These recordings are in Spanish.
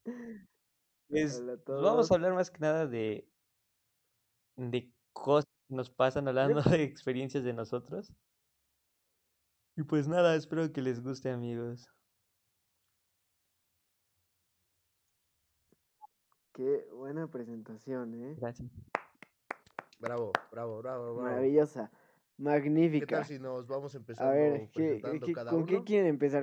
Pues Hola a vamos todos. a hablar más que nada de cosas que nos pasan hablando Yo, de experiencias de nosotros. Y pues nada, espero que les guste, amigos. qué buena presentación, ¿eh? Gracias. Bravo, bravo, bravo, bravo. Maravillosa, ¿Qué tal magnífica. si nos vamos A empezando ver, presentando cada ¿con qué uno? quieren empezar?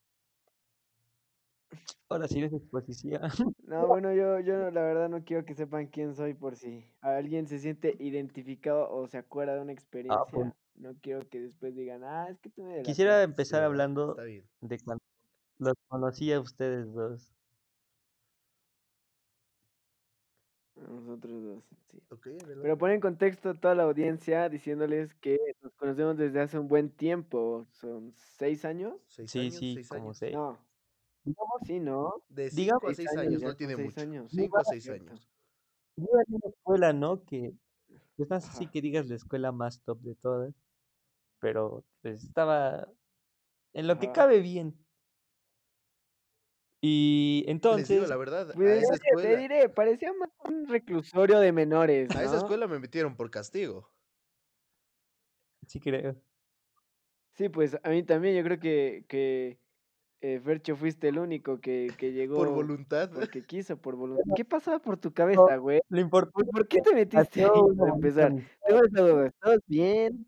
Ahora sí es exposición. No, bueno, yo la verdad no quiero que sepan quién soy por si alguien se siente identificado o se acuerda de una Pues, experiencia. No quiero que después digan, es que tú me quisiera delataste. Sí, empezar ¿verdad? hablando Está bien. de cuando los conocí a ustedes dos. A nosotros dos, sí. Ok, Pero adelante. pon en contexto a toda la audiencia diciéndoles que nos conocemos desde hace un buen tiempo. ¿Son 6 años? ¿Seis Sí, años? sí, ¿Seis como años? sé. No, Digamos, sí, ¿no? De digamos, 5 a 6 6 años, años, ya no son tiene seis mucho. años. 5 a 6 Cierto. años. yo en una escuela, ¿no? Que pues, no sé si Ajá. que digas la escuela más top de todas, pero pues estaba en lo que Ajá. cabe bien. Y Les digo entonces, la verdad, a Pues esa te escuela, diré, parecía más un reclusorio de menores, a esa ¿no? escuela me metieron por castigo. sí creo. Sí, pues a mí también, yo creo que Fercho fuiste el único que Por llegó voluntad. porque quiso, por voluntad. ¿Qué pasaba por tu Lo, cabeza, güey? lo importante ¿Por es qué que te metiste nació ahí una para bonita empezar? amistad. Tengo esa duda, ¿estabas bien?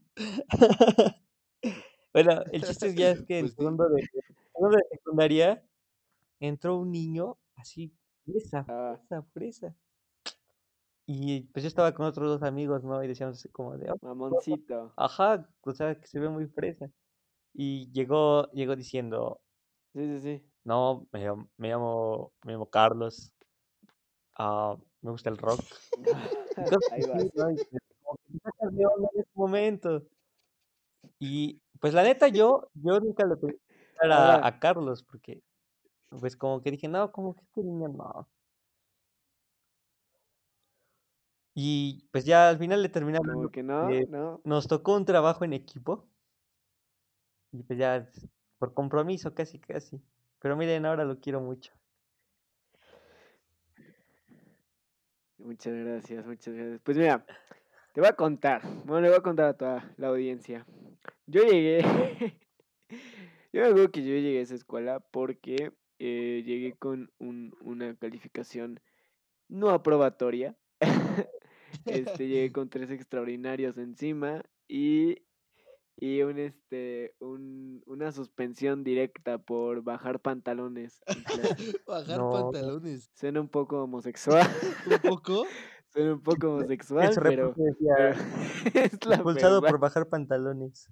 Bueno, el chiste ya es que en Pues sí. segundo de secundaria entró un niño así, fresa, Ah, fresa, fresa. Y pues yo estaba con otros dos amigos, ¿no? Y decíamos así como de, "Oh, mamoncito. ajá, o sea, que se ve muy fresa". Y llegó diciendo, Sí, sí, sí. no, me llamo Carlos, me gusta el rock. Y cosas Ahí así, vas. ¿no? Y pues, como que te sacas de onda en ese momento. Y pues la neta, yo nunca le pedí Ah, a Carlos, porque pues como que dije, no, como que este niño no. Y pues ya al final le terminé como hablando que no, porque no. nos tocó un trabajo en equipo y pues ya por compromiso casi casi. Pero miren, ahora lo quiero mucho. Muchas gracias, muchas gracias. Pues mira, te voy a contar. Bueno, le voy a contar a toda la audiencia. Yo llegué. Yo me acuerdo que yo llegué a esa escuela porque llegué con una calificación no aprobatoria. Llegué con 3 extraordinarios encima y una suspensión directa por bajar pantalones en clase. Bajar No, pantalones. Suena un poco homosexual, ¿Un poco? suena un poco en homosexual, su reporte decía, pero es la expulsado verdad. por bajar pantalones.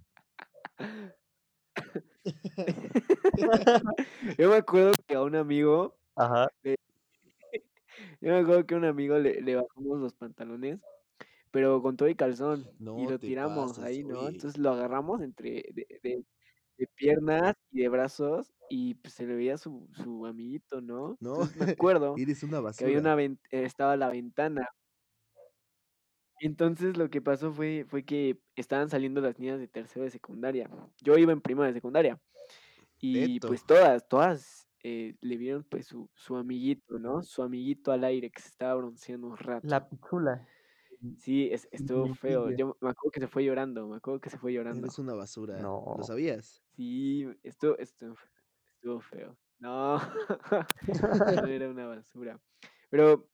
Yo me acuerdo que a un amigo, Ajá. le- yo me acuerdo que a un amigo le bajamos los pantalones, pero con todo y calzón, y No lo te tiramos pases, ahí, ¿no? oye. Entonces lo agarramos entre de piernas y de brazos, y pues se le veía su amiguito, ¿no? No, Entonces me acuerdo eres una que había basura. estaba la ventana. Entonces lo que pasó fue que estaban saliendo las niñas de tercero de secundaria. Yo iba en primero de secundaria. Y Teto. pues todas le vieron pues su amiguito, ¿no? Su amiguito al aire que se estaba bronceando un La rato. pichula. Sí, estuvo feo. Liguillo. Yo me acuerdo que se fue llorando, me acuerdo que se fue llorando. Eres una basura. ¿Lo No. sabías? Sí, estuvo feo. No, no era una basura. Pero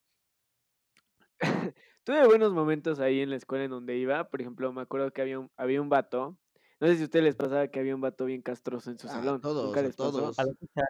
tuve buenos momentos ahí en la escuela en donde iba. Por ejemplo, me acuerdo que había un vato. No sé si a ustedes les pasaba que había un vato bien castroso en su Ah, a salón. ¿Nunca todos, a les pasó? A todos. la fecha,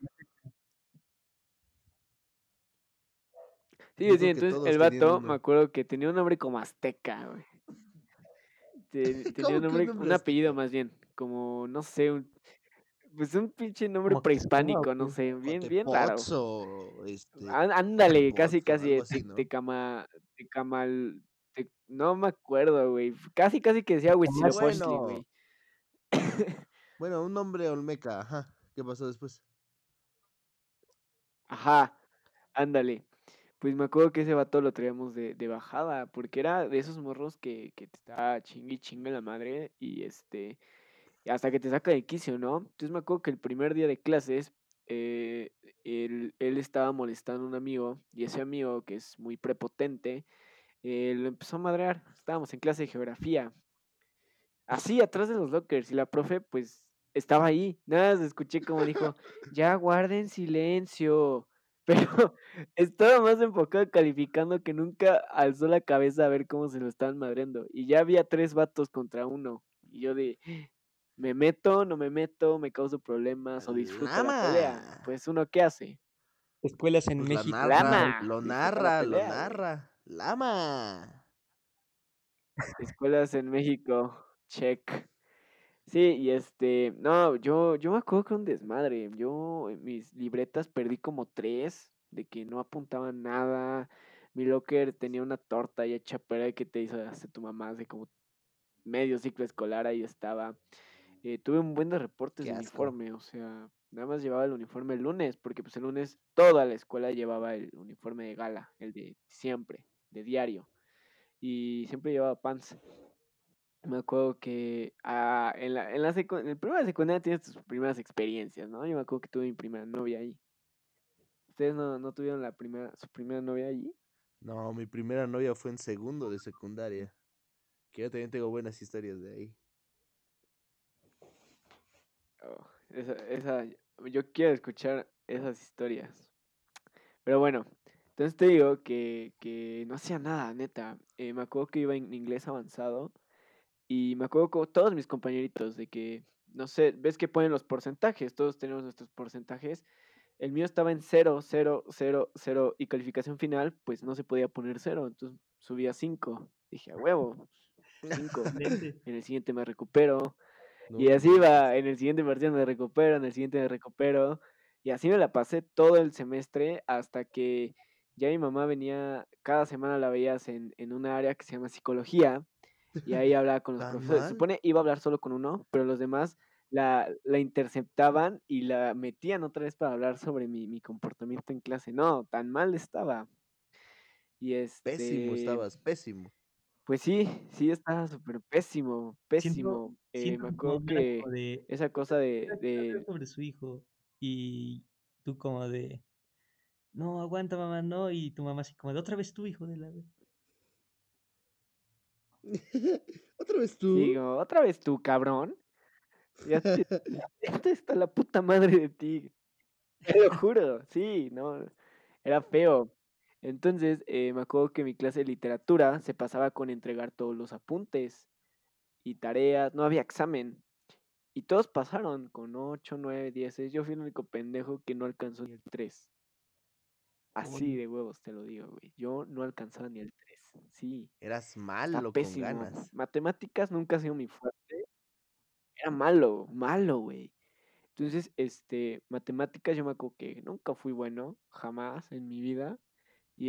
Sí, Yo sí, creo que entonces todos el tenían vato, me uno. acuerdo que tenía un nombre como azteca, güey. Tenía un ¿Cómo que un nombre, nombre un apellido azteca? más bien, como, no sé, pues un pinche nombre ¿Moctezuma o prehispánico, no qué? sé, bien, bien raro. Jotepots o Ándale, casi, Quetzalcoatl o casi, algo así, ¿no? Tecamal, no me acuerdo, güey. Casi, casi que decía Tecamachi. Huitzilopochtli, Bueno, güey. bueno, un nombre olmeca, ajá. ¿Qué pasó después? Ajá, ándale. Pues me acuerdo que ese vato lo traíamos de bajada, porque era de esos morros que te está chingue y chingue la madre, y hasta que te saca de quicio, ¿no? Entonces me acuerdo que el primer día de clases eh, él estaba molestando a un amigo y ese amigo, que es muy prepotente, lo empezó a madrear. Estábamos en clase de geografía, así atrás de los lockers y la profe pues estaba ahí. Nada, más escuché como dijo, ya guarden silencio. Pero estaba más enfocado calificando que nunca alzó la cabeza a ver cómo se lo estaban madreando. Y ya había 3 vatos contra uno. Y yo de, me meto, no me meto, me causo problemas o disfruto la Lama. pelea. Pues uno, ¿qué hace? Escuelas en Pues la México. narra, Lama, lo disfruta la narra, lo pelea, güey. narra. Lama. Escuelas en México, check. Sí, y no, yo me acuerdo que era un desmadre. Yo en mis libretas perdí como 3, de que no apuntaban nada. Mi locker tenía una torta y hecha para que te hizo hasta tu mamá hace como medio ciclo escolar, ahí estaba. Tuve un buen de reportes Qué de asco. uniforme, o sea, nada más llevaba el uniforme el lunes, porque pues el lunes toda la escuela llevaba el uniforme de gala, el de siempre, de diario, y siempre llevaba pants. Me acuerdo que en el primera secundaria tienes tus primeras experiencias, ¿no? Yo me acuerdo que tuve mi primera novia ahí. ¿Ustedes no tuvieron su primera novia allí? No, mi primera novia fue en segundo de secundaria. Que yo también tengo buenas historias de ahí. Oh, yo quiero escuchar esas historias. Pero bueno, entonces te digo que no hacía nada, neta. Me acuerdo que iba en inglés avanzado y me acuerdo con todos mis compañeritos de que, no sé, ves que ponen los porcentajes, todos tenemos nuestros porcentajes. El mío estaba en 0, 0, 0, 0 y calificación final, pues no se podía poner 0, entonces subía 5. Dije, a huevo, 5. Excelente. En el siguiente me recupero. No Y así inventes. iba, en el siguiente parcial me recupero, en el siguiente me recupero. Y así me la pasé todo el semestre hasta que ya mi mamá venía, cada semana la veías en una área que se llama psicología y ahí hablaba con los ¿Tan profesores. Se mal? supone iba a hablar solo con uno, pero los demás la interceptaban y la metían otra vez para hablar sobre mi comportamiento en clase. No, tan mal estaba. Y Pésimo estabas, pésimo. pues sí, sí estaba súper pésimo, Siento, pésimo. siento Me que tu acuerdo mamá era que como de, esa cosa quiero hablar sobre su hijo. Y tú como de, no, aguanta mamá, no. Y tu mamá así como de, otra vez tu hijo de la vez. ¿Otra vez sí, tú? como, otra vez tú, cabrón. Ya te, ya te está la puta madre de ti. Te lo juro, sí, no, era feo. Entonces, me acuerdo que mi clase de literatura se pasaba con entregar todos los apuntes y tareas, no había examen. Y todos pasaron con 8, 9, 10. Yo fui el único pendejo que no alcanzó ni el 3. Así Oye, de huevos te lo digo, güey. Yo no alcanzaba ni el 3. Sí, Eras está malo con pésimo. ganas. Matemáticas nunca ha sido mi fuerte. Era malo, malo, güey. Entonces, matemáticas yo me acuerdo que nunca fui bueno, jamás en mi vida. Y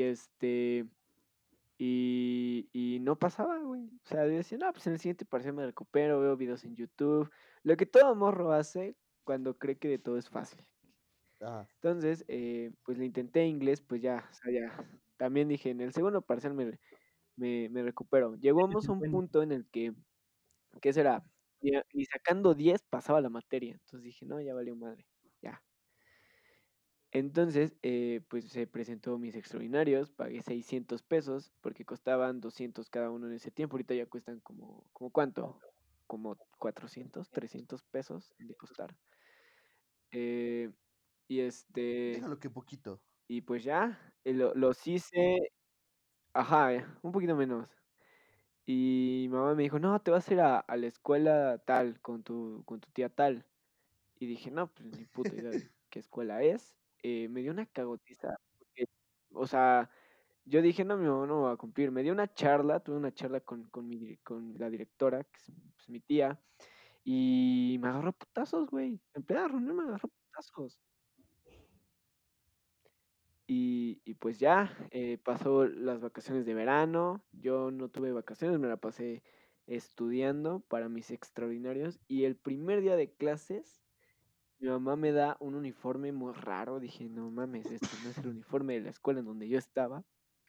y no pasaba, güey. O sea, yo decía, no, pues en el siguiente parcial me recupero, veo videos en YouTube. Lo que todo morro hace cuando cree que de todo es fácil. Ah, Entonces, pues le intenté inglés, pues ya, o sea, ya. También dije, en el segundo parcial me recupero. métete Llegamos a el un cuento. punto en el que, ¿qué será? Ni sacando 10 pasaba la materia. Entonces dije, no, ya valió madre, ya. Entonces, pues se presentó mis extraordinarios, pagué 600 pesos porque costaban 200 cada uno en ese tiempo. Ahorita ya cuestan como ¿cuánto? Como 400, 300 pesos han de costar. Eh, y déjalo que poquito. y pues ya, los hice, ajá, un poquito menos. Y mi mamá me dijo, no, te vas a ir a la escuela tal, con tu tía tal. Y dije, no, pues ni puta idea de qué escuela es. Me dio una cagotiza, porque, o sea, yo dije, no, mi mamá no me va a cumplir. Me dio una charla, tuve una charla con la directora, que es pues, mi tía, y me agarró a putazos, güey. En plena reunión me agarró a putazos. Y pues ya, pasó las vacaciones de verano. Yo no tuve vacaciones, me la pasé estudiando para mis extraordinarios. Y el primer día de clases, mi mamá me da un uniforme muy raro. Dije, no mames, este no es el uniforme de la escuela en donde yo estaba.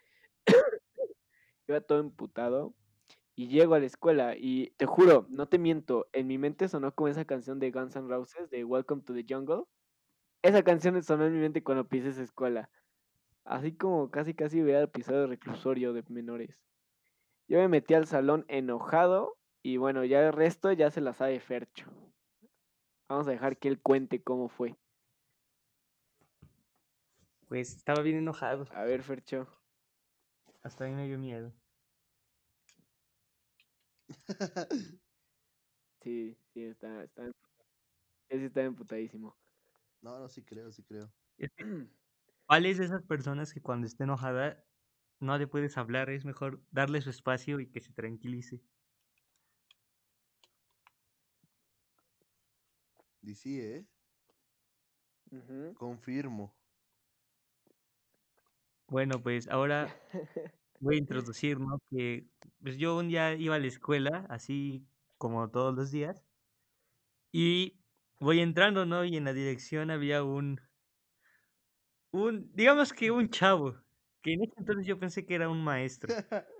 Iba todo emputado. Y llego a la escuela y te juro, no te miento, en mi mente sonó como esa canción de Guns N' Roses de Welcome to the Jungle. Esa canción sonó en mi mente cuando pisé esa escuela. Así como casi hubiera pisado el reclusorio de menores. Yo me metí al salón enojado y bueno, ya el resto ya se la sabe Fercho. Vamos a dejar que él cuente cómo fue. Pues estaba bien enojado. A ver, Fercho. Hasta a mí me dio miedo. Sí, ese está emputadísimo. No, sí creo, sí creo. Es que, ¿cuál es de esas personas que cuando esté enojada no le puedes hablar? Es mejor darle su espacio y que se tranquilice. Y sí, Ujú. confirmo. Bueno, pues ahora voy a introducir, ¿no? Que pues yo un día iba a la escuela, así como todos los días, y voy entrando, ¿no? Y en la dirección había digamos que un chavo, que en ese entonces yo pensé que era un maestro.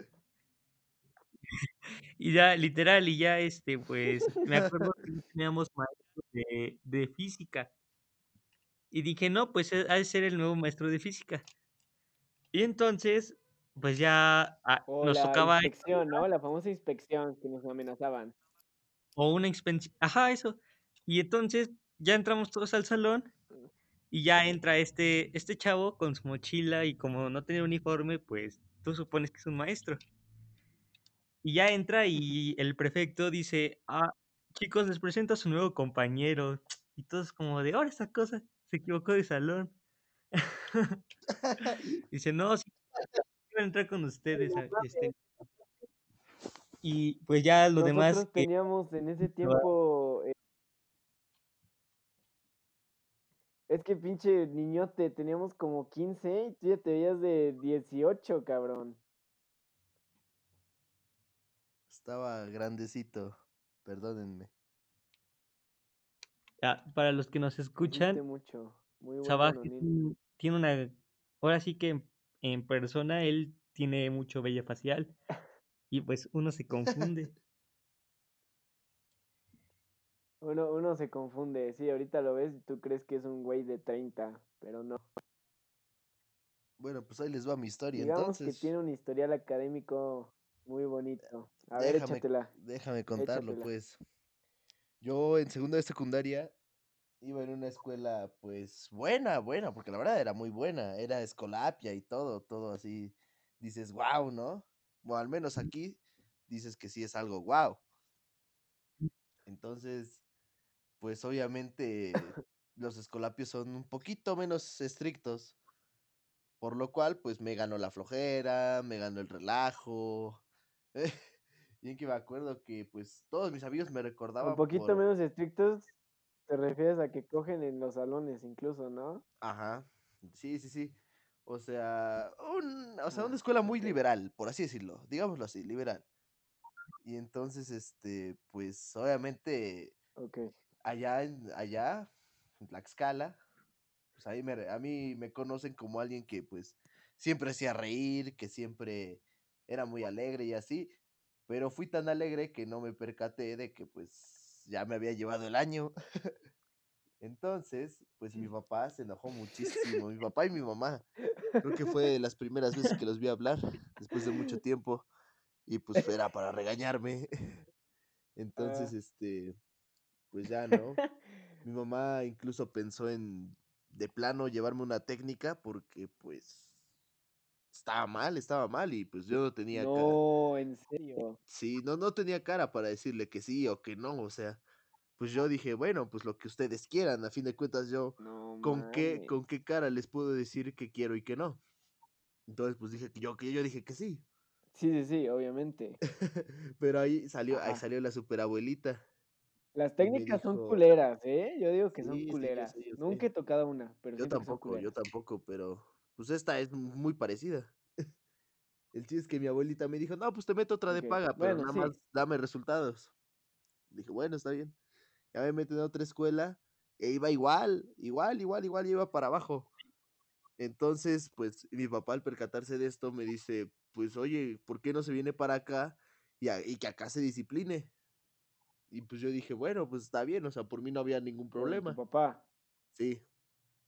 Y ya, literal, y ya pues, me acuerdo que no teníamos maestro de física. Y dije, no, pues ha de ser el nuevo maestro de física. Y entonces, pues ya O nos la tocaba inspección, ¿no? La famosa inspección que nos amenazaban. o una expensión, ajá, eso. Y entonces ya entramos todos al salón y ya entra este chavo con su mochila y como no tenía uniforme, pues tú supones que es un maestro. Y ya entra y el prefecto dice, chicos, les presento a su nuevo compañero. Y todos como de, ahora esta cosa, se equivocó de salón. Dice, no, sí, iba a entrar con ustedes. Y pues ya lo demás, Nosotros teníamos en ese tiempo, es que pinche niñote, teníamos como 15 y tú ya te veías de 18, cabrón. Estaba grandecito. Perdónenme. para los que nos Creciste escuchan, mucho. Muy buen Sabaj Bononil. tiene una, ahora sí que en persona él tiene mucho vello facial y pues uno se confunde. Uno se confunde, sí, ahorita lo ves y tú crees que es un güey de 30, pero no. Bueno, pues ahí les va mi historia. Digamos que Entonces, tiene un historial académico muy bonito. A ver, déjame, échatela, déjame contarlo, échatela. pues. Yo en segundo de secundaria iba en una escuela, pues, buena, porque la verdad era muy buena. Era Escolapia y todo así. Dices, wow, ¿no? O al menos aquí dices que sí es algo wow. Entonces, pues obviamente los escolapios son un poquito menos estrictos, por lo cual pues me ganó la flojera, me ganó el relajo. Bien que me acuerdo que pues todos mis amigos me Un recordaban poquito por, menos estrictos, te refieres a que cogen en los salones incluso, ¿no? ajá, sí. O sea, una Ah, escuela muy ok, liberal, por así decirlo, digámoslo así, liberal. Y entonces, pues obviamente ok. allá en Tlaxcala, pues a mí me conocen como alguien que pues siempre hacía reír, que siempre era muy alegre y así, pero fui tan alegre que no me percaté de que pues ya me había llevado el año. Entonces, pues mi papá se enojó muchísimo, mi papá y mi mamá. Creo que fue de las primeras veces que los vi hablar después de mucho tiempo y pues era para regañarme. Ah, Entonces, pues ya, ¿no? Mi mamá incluso pensó en de plano llevarme una técnica porque pues estaba mal y pues yo no tenía no, en serio. sí, no tenía cara para decirle que sí o que no, o sea, pues yo dije, bueno, pues lo que ustedes quieran, a fin de cuentas yo No con mames. qué cara les puedo decir que quiero y que no. Entonces, pues dije que yo dije que sí. Sí, obviamente. Pero ahí salió Ajá. la superabuelita Las y me técnicas son dijo, culeras, ¿eh? Yo digo que son sí, yo culeras. sé, yo sé. Nunca he tocado una, pero siento que son Yo culeras. tampoco, pero pues esta es muy parecida. El chiste es que mi abuelita me dijo, no, pues te meto otra de Ok, paga, pero bueno, nada sí. más dame resultados. Dije, bueno, está bien. Ya me meten a otra escuela e iba igual, iba para abajo. Entonces, pues mi papá al percatarse de esto me dice, pues oye, ¿por qué no se viene para acá y que acá se discipline? Y pues yo dije, bueno, pues está bien, o sea, por mí no había ningún Por tu problema. papá. Sí.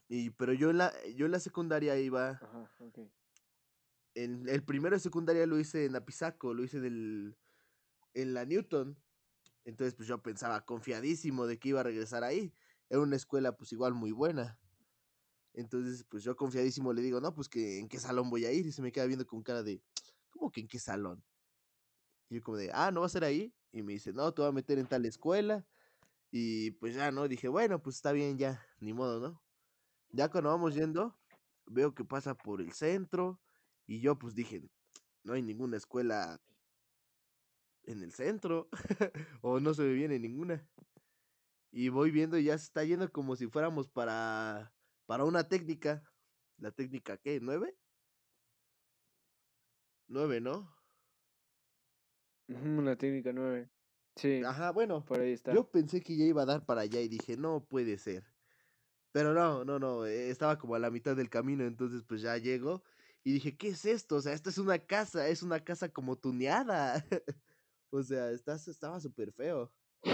Pero yo en la secundaria iba, Ajá, ok. el primero de secundaria lo hice en Apizaco, lo hice en la Newton. Entonces, pues yo pensaba confiadísimo de que iba a regresar ahí. Era una escuela, pues igual muy buena. Entonces, pues yo confiadísimo le digo, no, pues que en qué salón voy a ir. Y se me queda viendo con cara de, ¿cómo que en qué salón? Y yo como de, ¿no va a ser ahí? Y me dice, no, te voy a meter en tal escuela. Y pues ya, ¿no? Dije, bueno, pues está bien, ya, ni modo, ¿no? Ya cuando vamos yendo, veo que pasa por el centro. Y yo pues dije, no hay ninguna escuela en el centro. O no se me viene ninguna. Y voy viendo y ya se está yendo como si fuéramos para una técnica. ¿La técnica qué? ¿9? 9, ¿no? Ujú, la técnica 9. Sí, Ajá, bueno, por ahí está. yo pensé que ya iba a dar para allá y dije, no puede ser. Pero no, no, no, estaba como a la mitad del camino, entonces pues ya llego y dije, ¿qué es esto? O sea, esta es una casa como tuneada. O sea, estaba súper feo.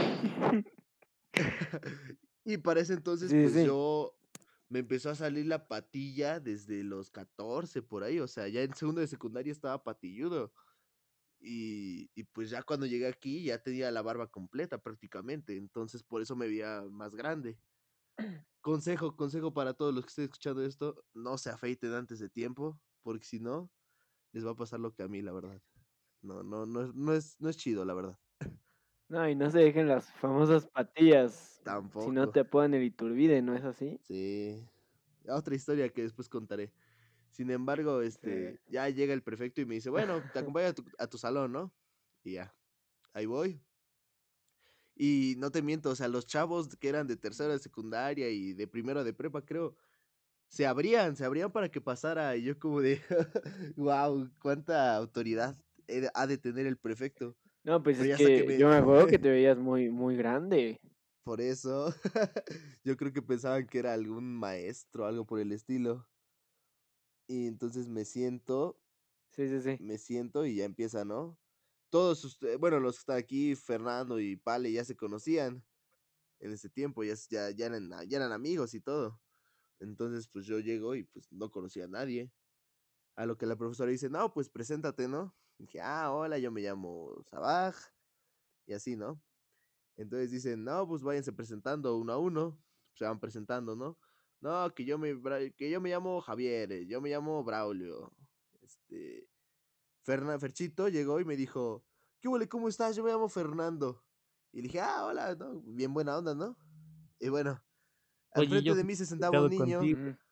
Y para ese entonces, Sí, sí, pues sí. yo me empezó a salir la patilla desde los 14 por ahí. O sea, ya en segundo de secundaria estaba patilludo. Y pues ya cuando llegué aquí ya tenía la barba completa prácticamente. Entonces por eso me veía más grande. Consejo para todos los que estén escuchando esto, no se afeiten antes de tiempo, porque si no, les va a pasar lo que a mí, la verdad. No, no, no es chido, la verdad. No, y no se dejen las famosas patillas. Si no Tampoco. te apodan el Iturbide, ¿no es así? Sí. Otra historia que después contaré. Sin embargo, Sí. ya llega el prefecto y me dice, bueno, te acompaño a tu salón, ¿no? Y ya, ahí voy. Y no te miento, o sea, los chavos que eran de tercera de secundaria y de primero de prepa, creo, se abrían para que pasara. Y yo como de, wow, cuánta autoridad ha de tener el prefecto. No, pues Pero es ya hasta que que me, yo me acuerdo que te veías muy, muy grande. por eso, yo creo que pensaban que era algún maestro, algo por el estilo. Y entonces Sí, sí, sí. me siento y ya empieza, ¿no? Todos ustedes, bueno, los que están aquí, Fernando y Pale, ya se conocían en ese tiempo, ya eran amigos y todo. Entonces, pues yo llego y pues no conocía a nadie. A lo que la profesora dice, no, pues preséntate, ¿no? Dije, hola, yo me llamo Sabaj, y así, ¿no? Entonces dicen, no, pues váyanse presentando uno a uno, se van presentando, ¿no? No, que yo me llamo Javier, yo me llamo Braulio. Este, Ferchito llegó y me dijo, ¿qué huele? ¿Cómo estás? Yo me llamo Fernando. Y le dije, hola, ¿no? Bien buena onda, ¿no? Y bueno, al Oye, frente yo de fui mí se sentaba un educado niño. contigo. Ujú.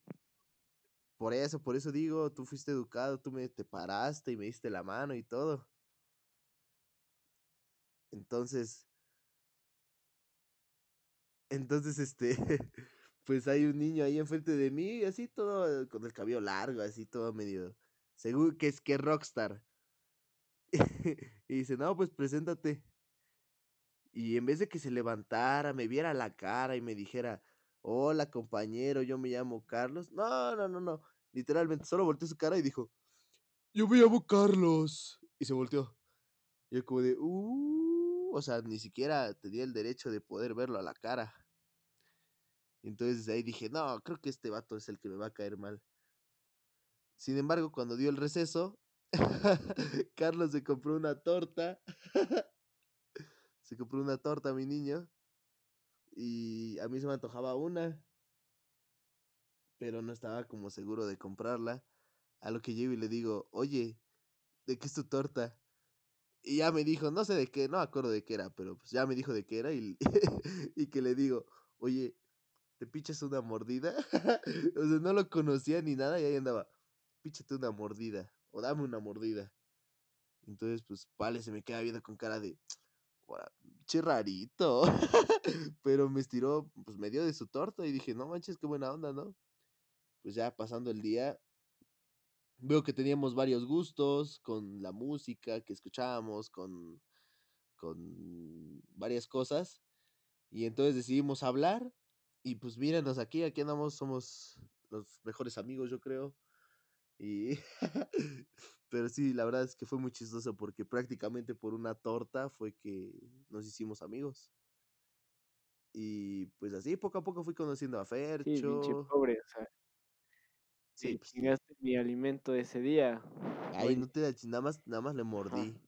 Por eso digo, tú fuiste educado, te paraste y me diste la mano y todo. Entonces, pues hay un niño ahí enfrente de mí, así todo, con el cabello largo, así todo medio, seguro que es rockstar. Y dice, no, pues preséntate. Y en vez de que se levantara, me viera la cara y me dijera, hola compañero, yo me llamo Carlos. No, no, no, no. Literalmente, solo volteó su cara y dijo, yo me llamo Carlos. Y se volteó. Y yo como de, o sea, ni siquiera tenía el derecho de poder verlo a la cara. Entonces desde ahí dije, no, creo que este vato es el que me va a caer mal. Sin embargo, cuando dio el receso, Carlos se compró una torta. Se compró una torta, mi niño. Y a mí se me antojaba una, pero no estaba como seguro de comprarla. A lo que llego y le digo, oye, ¿de qué es tu torta? Y ya me dijo, no sé de qué, no me acuerdo de qué era, pero pues ya me dijo de qué era y, y que le digo, oye, ¿te pichas una mordida? O sea, no lo conocía ni nada y ahí andaba, píchate una mordida o dame una mordida. Entonces, pues, vale, se me queda viendo con cara de, "Ora, che rarito". Pero me estiró, pues me dio de su torta y dije, no manches, qué buena onda, ¿no? Pues ya pasando el día, veo que teníamos varios gustos con la música que escuchábamos, con varias cosas. Y entonces decidimos hablar. Y pues míranos aquí andamos, somos los mejores amigos, yo creo. Y pero sí, la verdad es que fue muy chistoso porque prácticamente por una torta fue que nos hicimos amigos. Y pues así poco a poco fui conociendo a Sí, pinche Fercho. pobre, o sea, Sí, te pues sí. chingaste mi alimento ese día. Ay, Oye, no te la nada más le ajá. mordí.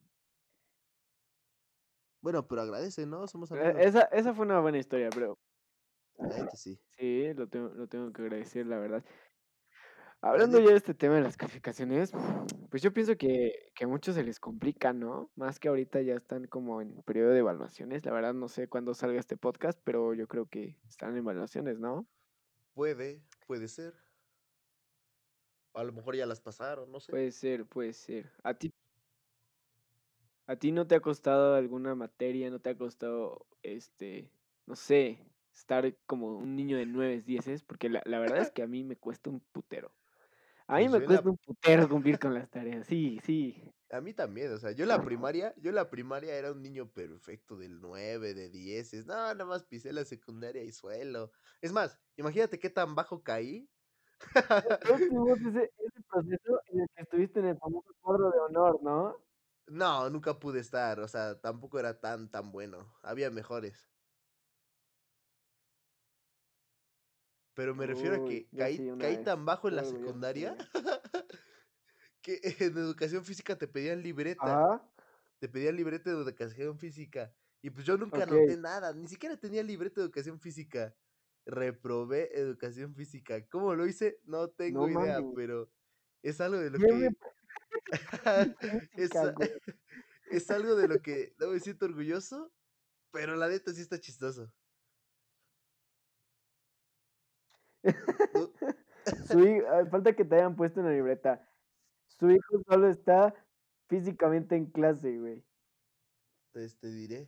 Bueno, pero agradece, ¿no? Somos amigos. Esa fue una buena historia, bro. La neta sí. Sí, lo tengo que agradecer, la verdad. La Hablando neta, ya de este tema de las calificaciones, pues yo pienso que a muchos se les complica, ¿no? Más que ahorita ya están como en periodo de evaluaciones. La verdad no sé cuándo salga este podcast, pero yo creo que están en evaluaciones, ¿no? puede ser. A lo mejor ya las pasaron, no sé. Puede ser, puede ser. ¿A ti no te ha costado alguna materia? ¿No te ha costado, no sé, estar como un niño de 9, 10? Porque la verdad es que a mí me cuesta un putero. A mí Pues me yo en la cuesta un putero cumplir con las tareas. Sí, sí. A mí también, o sea, yo en la primaria era un niño perfecto del 9 de 10. No, nada más pisé la secundaria y suelo. Es más, imagínate qué tan bajo caí. Todos tuvimos ese proceso en el que estuviste en el famoso cuadro de honor, ¿no? No, nunca pude estar, o sea, tampoco era tan bueno. Había mejores. Pero me refiero a Uy, que yo sí, una caí vez. tan bajo en Qué la orgulloso secundaria sería. que en educación física te pedían libreta. Ajá, Te pedían libreta de educación física. Y pues yo nunca ok. anoté nada, ni siquiera tenía libreta de educación física. Reprobé educación física. ¿Cómo lo hice? No tengo No idea, mames. pero es algo de lo ¿Quién me que... es, física, güey? es algo de lo que no me siento orgulloso, pero la neta sí está chistoso. No, Falta que te hayan puesto en la libreta. Su hijo solo está físicamente en clase, güey. diré.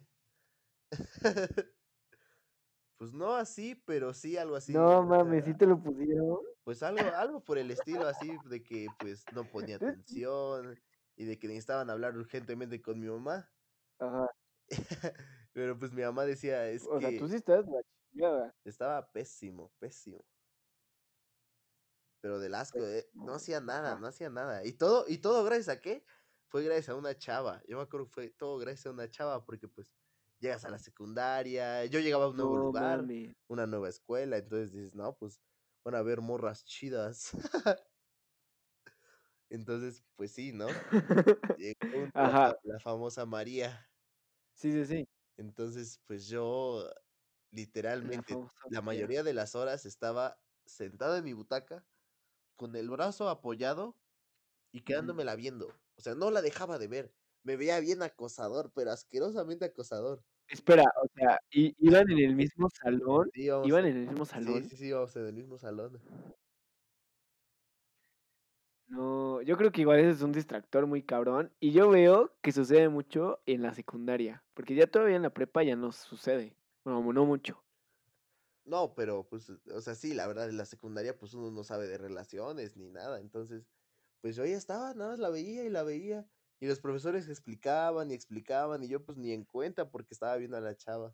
Pues no así, pero sí algo así. No O mames, ¿sí sea, te lo pusieron? pues algo por el estilo así de que pues no ponía Tú- atención y de que necesitaban hablar urgentemente con mi mamá. Ajá. Pero pues mi mamá decía, es O sea, tú que sí estás de la chingada. estaba pésimo, pésimo. Pero del asco, no Pésimo, hacía nada, ajá. no hacía nada. Y todo gracias a qué? Fue gracias a una chava. Yo me acuerdo que fue todo gracias a una chava porque pues llegas a la secundaria, yo llegaba a un nuevo No lugar, mames. una nueva escuela, entonces dices, no, pues van a haber morras chidas. Entonces, pues sí, ¿no? Llegó Ajá. la famosa María. Sí, sí, sí. Entonces, pues yo La literalmente famosa la María. mayoría de las horas estaba sentado en mi butaca con el brazo apoyado y Ujú. quedándomela viendo. O sea, no la dejaba de ver. Me veía bien acosador, pero asquerosamente acosador. Espera, o sea, ¿iban en el mismo salón? Sí, vamos ¿Iban en el mismo sí, salón? sí, sí, vamos en el mismo salón. No, yo creo que igual ese es un distractor muy cabrón. Y yo veo que sucede mucho en la secundaria. Porque ya todavía en la prepa ya no sucede. Bueno, no mucho. No, pero pues, o sea, sí, la verdad, en la secundaria, pues uno no sabe de relaciones ni nada. Entonces, pues yo ya estaba, nada más la veía y la veía. Y los profesores explicaban, y yo pues ni en cuenta porque estaba viendo a la chava.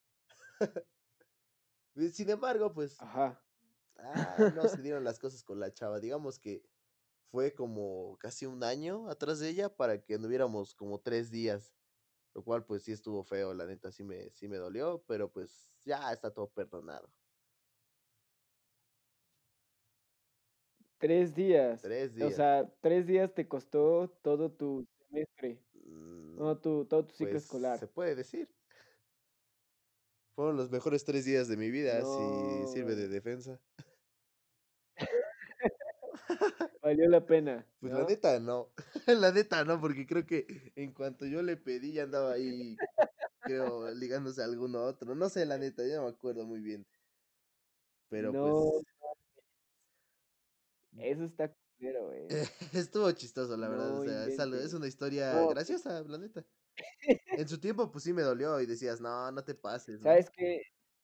Sin embargo, pues, Ajá. no se dieron las cosas con la chava. Digamos que fue como casi un año atrás de ella para que anduviéramos como 3 días. Lo cual pues sí estuvo feo, la neta sí me dolió, pero pues ya está todo perdonado. 3 días. Tres O días. sea, 3 días te costó todo tu semestre. mm, Todo tu ciclo Pues se escolar. puede decir. Fueron los mejores 3 días de mi vida, si sirve de No. defensa. Valió la pena, Pues la ¿no? neta no. La neta no, porque creo que en cuanto yo le pedí ya andaba ahí, creo, ligándose a alguno otro. No sé, la neta, ya no me acuerdo muy bien. Pero No, pues eso está culero, estuvo chistoso, la verdad. O No sea, es inventes. una historia No, graciosa, la neta. En su tiempo, pues sí me dolió y decías, no, no te pases, ¿no? ¿sabes qué?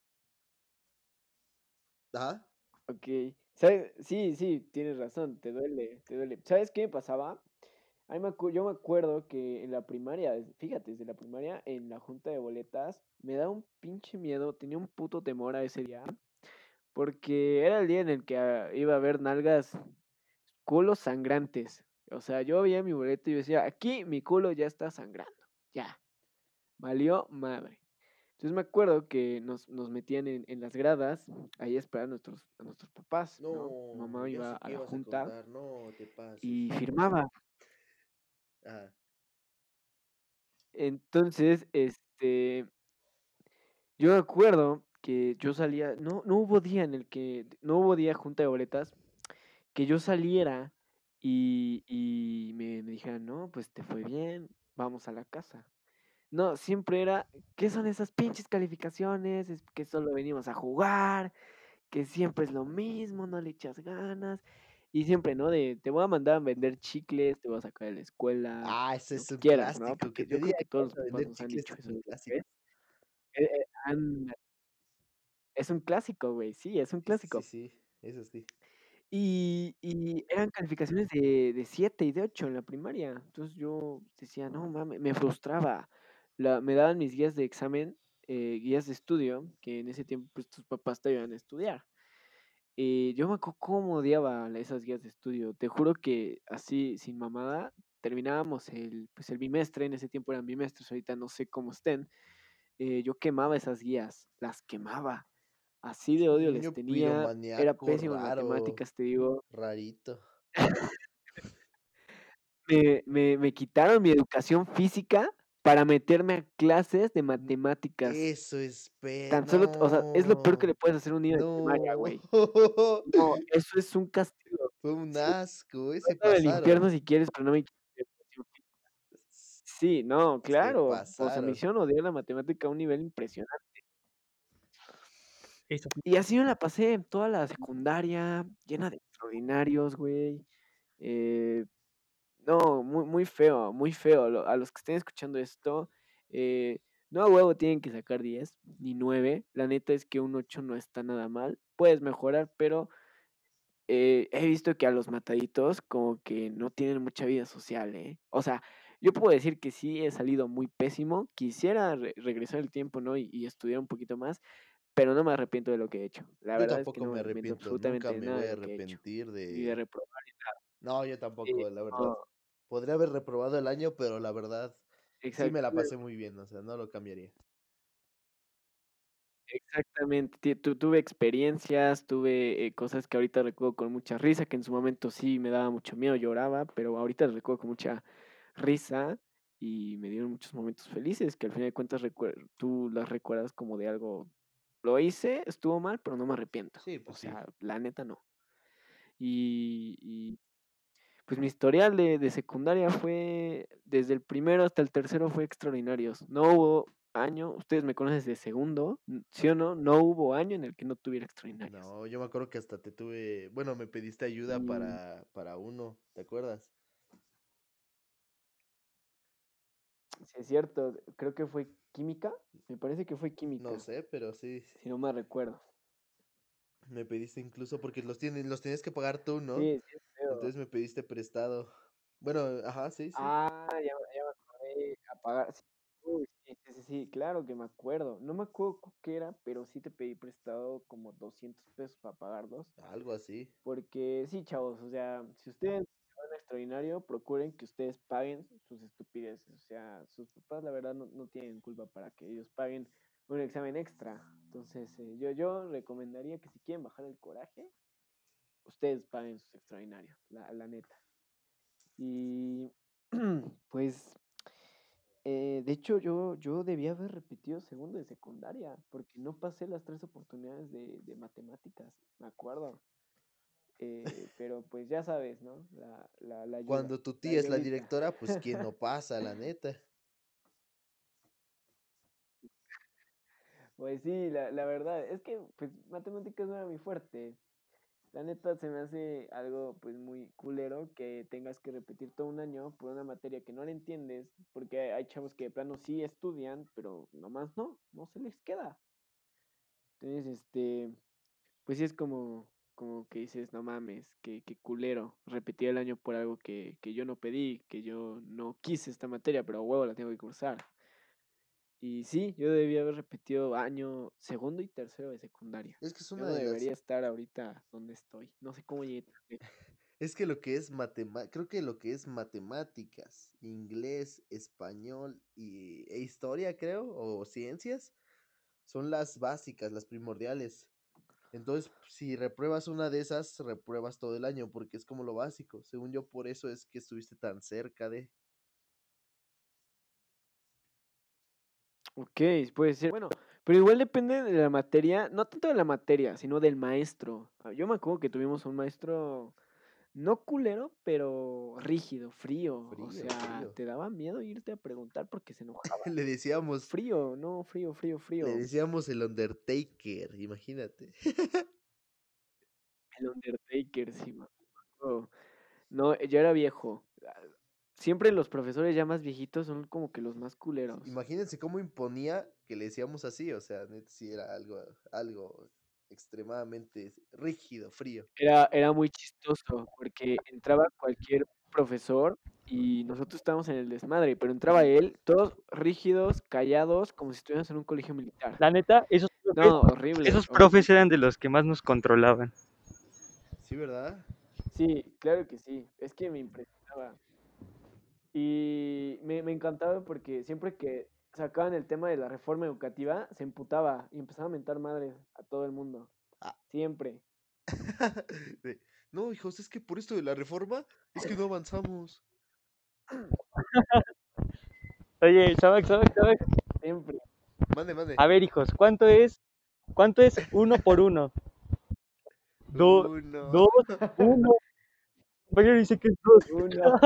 Ajá. Ok. ¿Sabes? Sí, sí, tienes razón, te duele, te duele. ¿Sabes qué me pasaba? Yo me acuerdo que en la primaria, fíjate, desde la primaria, en la junta de boletas, me da un pinche miedo, tenía un puto temor a ese día, porque era el día en el que iba a haber nalgas, culos sangrantes. O sea, yo veía mi boleto y yo decía, aquí mi culo ya está sangrando, ya, valió madre. Entonces me acuerdo que nos metían en las gradas, ahí a esperar a nuestros papás, ¿no? No, Mamá ya iba sé a qué la ibas a junta contar. No te pases. y firmaba. Ajá. Entonces, yo me acuerdo que yo salía, no hubo día no hubo día junta de boletas, que yo saliera y me dijeran, no, pues te fue bien, vamos a la casa. No, siempre era, ¿qué son esas pinches calificaciones? Es que solo venimos a jugar, que siempre es lo mismo, no le echas ganas. Y siempre, ¿no? Te voy a mandar a vender chicles, te voy a sacar de la escuela, Ah, ese lo es que un quieras, ¿no? clásico. Que Porque te yo creo diga que que todos vas los a papás vender nos han chicles dicho es eso un alguna clásico. vez. Ándale, es un clásico, güey, sí, es un Sí, sí, sí, clásico. sí. Eso sí. Y eran calificaciones de 7 y de 8 en la primaria. Entonces yo decía, no mames, me frustraba. Me daban mis guías de examen, guías de estudio, que en ese tiempo pues tus papás te ayudan a estudiar. Yo me acuerdo cómo odiaba esas guías de estudio. Te juro que así, sin mamada, terminábamos pues el bimestre, en ese tiempo eran bimestres, ahorita no sé cómo estén. Yo quemaba esas guías, las quemaba. Así Es de un odio les niño tenía, era piromaníaco pésimo en raro. matemáticas, te digo. Rarito. Me quitaron mi educación física para meterme a clases de N- matemáticas. Eso es Tan solo, o sea, es lo peor que No. le puedes hacer a un niño de primaria, No. güey. No, eso es un castigo. Fue un Sí, asco. Se mándame al infierno pasaron. si quieres, pero no me quites mi educación física. Sí, no, Se claro. O sea, me pasaron. hicieron odiar la matemática a un nivel impresionante. Eso. Y así me la pasé toda la secundaria, llena de extraordinarios, güey. Eh, No, muy feo, muy feo. A los que estén escuchando esto, eh, no a huevo tienen que sacar 10 ni 9. La neta es que un 8 no está nada mal. Puedes mejorar, pero he visto que a los mataditos como que no tienen mucha vida social, ¿eh? O sea, yo puedo decir que sí he salido muy pésimo. Quisiera regresar el tiempo, ¿no? Y estudiar un poquito más, pero no me arrepiento de lo que he hecho. La Yo verdad es que tampoco no me me arrepiento arrepiento. Nunca absolutamente de me nada voy de a lo que he hecho. arrepentir Ni de de. reprobar. No, yo tampoco, la verdad. No, Podría haber reprobado el año, pero la verdad sí me la exacto. pasé muy bien. O sea, no lo cambiaría. Exactamente, tuve experiencias, tuve cosas que ahorita recuerdo con mucha risa, que en su momento sí me daba mucho miedo, lloraba, pero ahorita las recuerdo con mucha risa y me dieron muchos momentos felices, que al final de cuentas tú las recuerdas como de algo, lo hice, estuvo mal, pero no me arrepiento, Sí, o pues sí. sea, la neta no. Y pues mi historial de secundaria fue, desde el primero hasta el tercero fue extraordinarios. No hubo año, ustedes me conocen desde segundo, ¿sí o no? No hubo año en el que no tuviera extraordinarios. No, yo me acuerdo que hasta te tuve. Bueno, me pediste ayuda Y para uno. ¿Te acuerdas? si es cierto, creo que fue química, me parece que fue No química, sé, pero sí. si no me recuerdo. Me pediste incluso porque los tienes que pagar tú, ¿no? Sí, sí es feo. Entonces me pediste prestado. Bueno, ajá, sí, sí. Ya me acordé, apagar. Sí, uy, sí, claro que me acuerdo. No me acuerdo qué era, pero sí te pedí prestado como 200 pesos para pagarlos. Algo así. Porque sí, chavos, o sea, si ustedes se van a extraordinario, procuren que ustedes paguen sus estupideces. O sea, sus papás, la verdad, no tienen culpa para que ellos paguen un examen extra. Entonces, yo recomendaría que si quieren bajar el coraje, ustedes paguen sus extraordinarios, la neta. Y pues, de hecho, yo debía haber repetido segundo de secundaria, porque no pasé las 3 oportunidades de matemáticas, me acuerdo. Pero pues ya sabes, ¿no? La ayuda, Cuando tu la tía es la ayudita. directora, pues quién no pasa, la neta. Pues sí, la verdad, es que pues matemáticas no era mi fuerte. La neta se me hace algo pues muy culero que tengas que repetir todo un año por una materia que no le entiendes, porque hay chavos que de plano sí estudian, pero nomás no se les queda. Entonces, pues sí es como que dices, no mames, que culero, repetir el año por algo que yo no pedí, que yo no quise esta materia, pero a huevo la tengo que cursar. Y sí, yo debía haber repetido año segundo y tercero de secundaria. Es que es Yo una no de las. debería estar ahorita donde estoy. No sé cómo llegué tan lejos. Es que lo que es creo que lo que es matemáticas, inglés, español e historia, creo, o ciencias, son las básicas, las primordiales. Entonces, si repruebas una de esas, repruebas todo el año, porque es como lo básico. Según yo, por eso es que estuviste tan cerca de... Ok, puede ser. Bueno, pero igual depende de la materia, no tanto de la materia, sino del maestro. Yo me acuerdo que tuvimos un maestro no culero, pero rígido, frío. O Frío, sea, frío. te daba miedo irte a preguntar porque se enojaba. Le decíamos, Frío, no, frío, frío, le frío. decíamos el Undertaker, imagínate. El Undertaker, sí, me acuerdo. No, yo era viejo. Siempre los profesores ya más viejitos son como que los más culeros. Imagínense cómo imponía que le decíamos así, o sea, neta, sí era algo extremadamente rígido, frío. Era muy chistoso porque entraba cualquier profesor y nosotros estábamos en el desmadre, pero entraba él, todos rígidos, callados, como si estuviéramos en un colegio militar. La neta, No, horrible, esos horrible. profes eran de los que más nos controlaban. Sí, ¿verdad? Sí, claro que sí, es que me impresionaba. Y me encantaba porque siempre que sacaban el tema de la reforma educativa, se emputaba y empezaba a mentar madres a todo el mundo. Ah. Siempre. No, hijos, es que por esto de la reforma es que no avanzamos. Oye, Sabac, Siempre. Mande, mande. a ver, hijos, cuánto es uno por uno? Uno. Dos, uno. Compañero dice que es dos. Uno.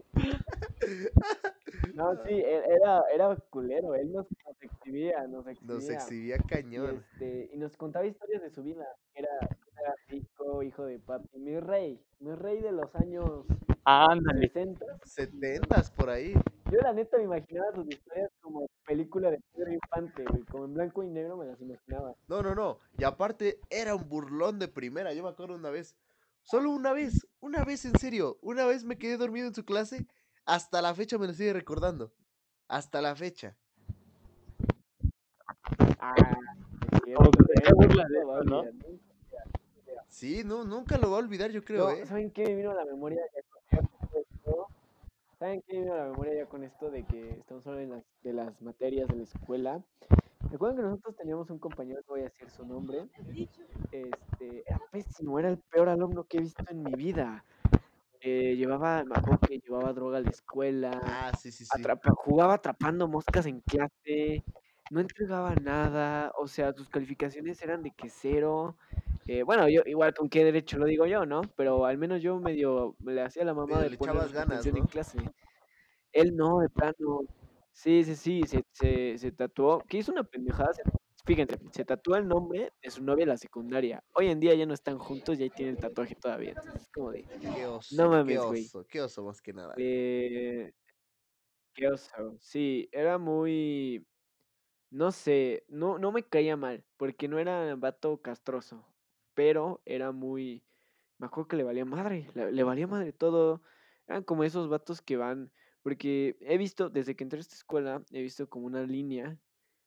No, sí, era culero, él nos exhibía, nos Nos exhibía. exhibía Y cañón. y nos contaba historias de su vida. Era rico, hijo de papi, mi rey de los años Ándale. 60. 70s por ahí. Yo la neta me imaginaba sus historias como película de Pedro Infante, güey, como en blanco y negro me las imaginaba. No, no, no. Y aparte, era un burlón de primera. Yo me acuerdo una vez. Solo una vez en serio. Una vez me quedé dormido en su clase. Hasta la fecha me lo sigue recordando. Hasta la fecha. Ah, es Como cierto, que se hacía él burla nunca de lo va a eso, ¿no? olvidar, nunca. Sí, no, nunca lo va a olvidar, yo creo, No, ¿eh? ¿saben qué me vino a la memoria ya con todo esto? ¿Saben qué me vino a la memoria ya con esto de que estamos hablando de las materias de la escuela? Recuerden que nosotros teníamos un compañero, no voy a decir su nombre, era pésimo, era el peor alumno que he visto en mi vida. Me acuerdo que llevaba droga a la escuela, Ah, sí, sí, sí. jugaba atrapando moscas en clase, no entregaba nada, o sea, sus calificaciones eran de que cero. Bueno, yo igual con qué derecho lo digo yo, ¿no? Pero al menos yo medio me le hacía la mamá Medio de le echabas poner ganas, atención en ¿no? clase. Él no, de plano. Sí, sí, sí, se tatuó, que hizo una pendejada, fíjense, se tatuó el nombre de su novia en la secundaria. Hoy en día ya no están juntos y ahí tiene el tatuaje todavía. Entonces es como de, Qué no oso, qué mames, güey. oso, qué oso más que nada. Eh, qué oso. Sí, era muy, no sé, no me caía mal, porque no era vato castroso, pero era muy, me acuerdo que le valía madre, le valía madre todo. Eran como esos vatos que van, porque he visto, desde que entré a esta escuela, he visto como una línea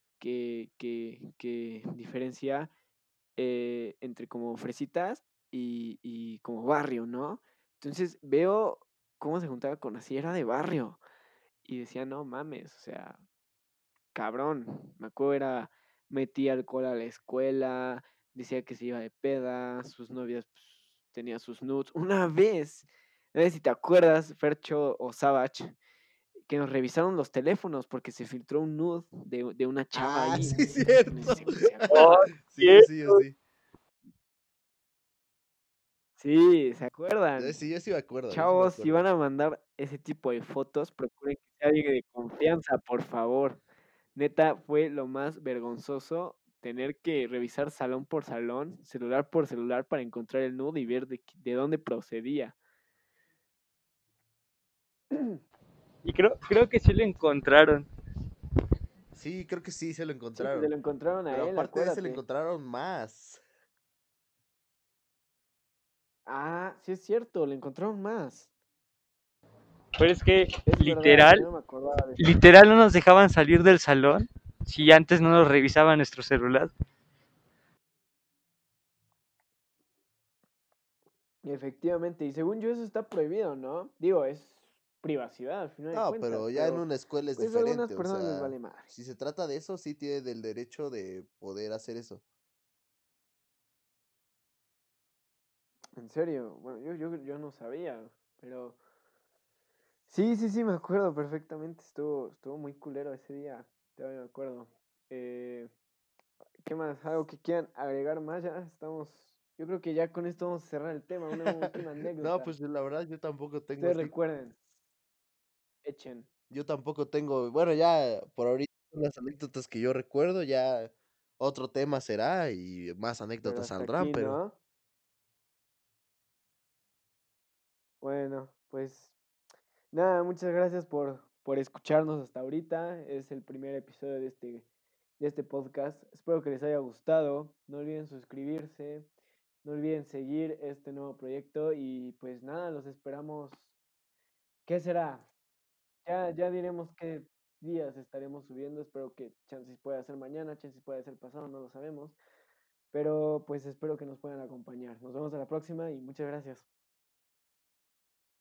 que diferencia entre como fresitas y como barrio, ¿no? Entonces veo cómo se juntaba con así, era de barrio. Y decía, no mames, o sea, cabrón. Me acuerdo metía alcohol a la escuela, decía que se iba de peda, sus novias pues, tenía sus nudes. Una vez, no sé si te acuerdas, Fercho o Savage, que nos revisaron los teléfonos porque se filtró un nude de una chava Ah, ahí. sí, No cierto. sé si se Oh, acuerdan. Sí, yo sí, yo sí. Sí, ¿se acuerdan? Yo sí me acuerdo, yo sí me Chavos, si acuerdo. van a mandar ese tipo de fotos, procuren que sea alguien de confianza, por favor. Neta, fue lo más vergonzoso tener que revisar salón por salón, celular por celular para encontrar el nudo y ver de dónde procedía. y creo que sí lo encontraron. Sí, creo que sí, se lo Sí, pues se encontraron. lo encontraron a Pero él, aparte de ese, le acuérdate. encontraron más. Ah, sí es cierto, le encontraron más. Pero es que Es verdad, yo literal, no me acordaba de eso. literal no nos dejaban salir del salón si antes no nos revisaban nuestro celular. Efectivamente, y según yo eso está prohibido, ¿no? Digo, es privacidad al final de No, cuentas, pero ya en pero una escuela es pues a algunas diferente, o personas les sea, vale madre. si se trata de eso, sí tienen el derecho de poder hacer eso. En serio, bueno, yo no sabía, pero sí, me acuerdo perfectamente. Estuvo muy culero ese día, todavía me acuerdo. Eh, ¿Qué más? ¿Algo que quieran agregar más? Ya estamos, yo creo que ya con esto vamos a cerrar el tema, una última No, anécdota. pues la verdad yo tampoco tengo Ustedes así, recuerden, echen, yo tampoco tengo, bueno, ya por ahorita son las anécdotas que yo recuerdo, ya otro tema será y más pero anécdotas hasta saldrán, aquí, pero ¿no? Bueno, pues nada, muchas gracias por escucharnos hasta ahorita. Es el primer episodio de este podcast. Espero que les haya gustado. No olviden suscribirse. No olviden seguir este nuevo proyecto. Y pues nada, los esperamos. ¿Qué será? Ya diremos qué días estaremos subiendo. Espero que chances pueda ser mañana, chances pueda ser pasado, no lo sabemos. Pero pues espero que nos puedan acompañar. Nos vemos a la próxima y muchas gracias.